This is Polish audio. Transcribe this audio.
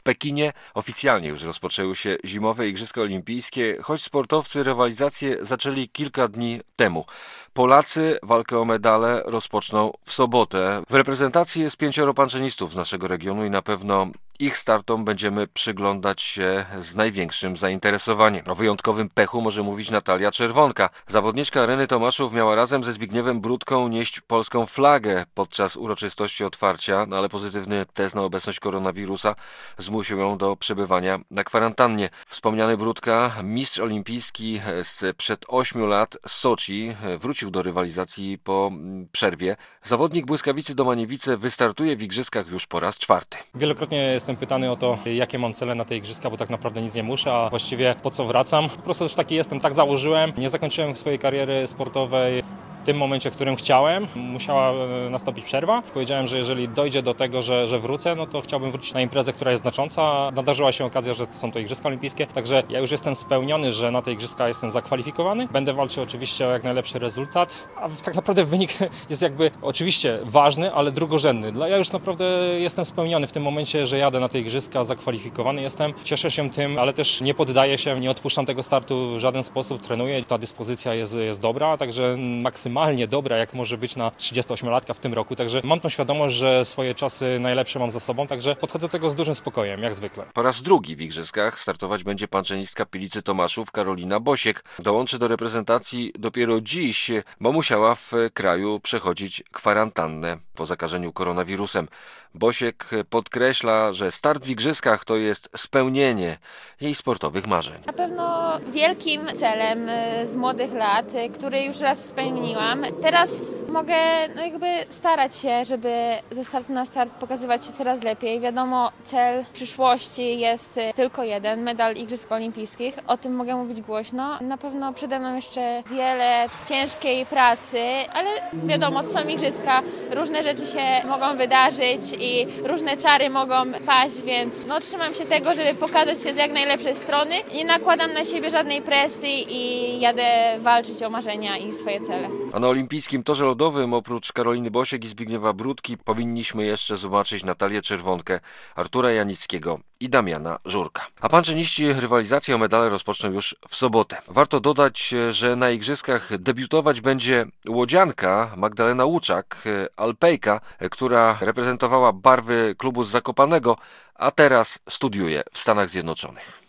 Pekinie oficjalnie już rozpoczęły się zimowe Igrzyska Olimpijskie, choć sportowcy rywalizację zaczęli kilka dni temu. Polacy walkę o medale rozpoczną w sobotę. W reprezentacji jest 5 panczenistów z naszego regionu i na pewno ich startom będziemy przyglądać się z największym zainteresowaniem. O wyjątkowym pechu może mówić Natalia Czerwonka. Zawodniczka Areny Tomaszów miała razem ze Zbigniewem Brudką nieść polską flagę podczas uroczystości otwarcia, ale pozytywny test na obecność koronawirusa zmusił ją do przebywania na kwarantannie. Wspomniany Brudka, mistrz olimpijski sprzed 8 lat z Soczi, wrócił do rywalizacji po przerwie. Zawodnik Błyskawicy Domaniewice wystartuje w igrzyskach już po raz 4. Wielokrotnie jestem pytany o to, jakie mam cele na te igrzyska, bo tak naprawdę nic nie muszę, a właściwie po co wracam. Po prostu już taki jestem, tak założyłem. Nie zakończyłem swojej kariery sportowej w tym momencie, w którym chciałem. Musiała nastąpić przerwa. Powiedziałem, że jeżeli dojdzie do tego, że wrócę, no to chciałbym wrócić na imprezę, która jest znacząca. Nadarzyła się okazja, że są to Igrzyska Olimpijskie, także ja już jestem spełniony, że na te igrzyska jestem zakwalifikowany. Będę walczył oczywiście o jak najlepszy rezultat, a tak naprawdę wynik jest jakby oczywiście ważny, ale drugorzędny. Ja już naprawdę jestem spełniony w tym momencie, że jadę na te igrzyska, zakwalifikowany jestem. Cieszę się tym, ale też nie poddaję się, nie odpuszczam tego startu w żaden sposób, trenuję. Ta dyspozycja jest dobra, także maksymalnie dobra, jak może być na 38-latka w tym roku. Także mam tą świadomość, że swoje czasy najlepsze mam za sobą, także podchodzę do tego z dużym spokojem, jak zwykle. Po raz drugi w igrzyskach startować będzie panczenistka Pilicy Tomaszów Karolina Bosiek. Dołączy do reprezentacji dopiero dziś, bo musiała w kraju przechodzić kwarantannę po zakażeniu koronawirusem. Bosiek podkreśla, że start w igrzyskach to jest spełnienie jej sportowych marzeń. Na pewno wielkim celem z młodych lat, który już raz spełniłam. Teraz mogę jakby starać się, żeby ze startu na start pokazywać się coraz lepiej. Wiadomo, cel przyszłości jest tylko jeden, medal Igrzysk Olimpijskich. O tym mogę mówić głośno. Na pewno przede mną jeszcze wiele ciężkiej pracy, ale wiadomo, to są igrzyska, różne rzeczy się mogą wydarzyć i różne czary mogą paść, więc trzymam się tego, żeby pokazać się z jak najlepszej strony. Nie nakładam na siebie żadnej presji i jadę walczyć o marzenia i swoje cele. A na olimpijskim torze lodowym oprócz Karoliny Bosiek i Zbigniewa Brudki powinniśmy jeszcze zobaczyć Natalię Czerwonkę, Artura Janickiego i Damiana Żurka. A panczeniści rywalizację o medale rozpoczną już w sobotę. Warto dodać, że na igrzyskach debiutować będzie łodzianka Magdalena Łuczak, alpejka, która reprezentowała barwy klubu z Zakopanego, a teraz studiuje w Stanach Zjednoczonych.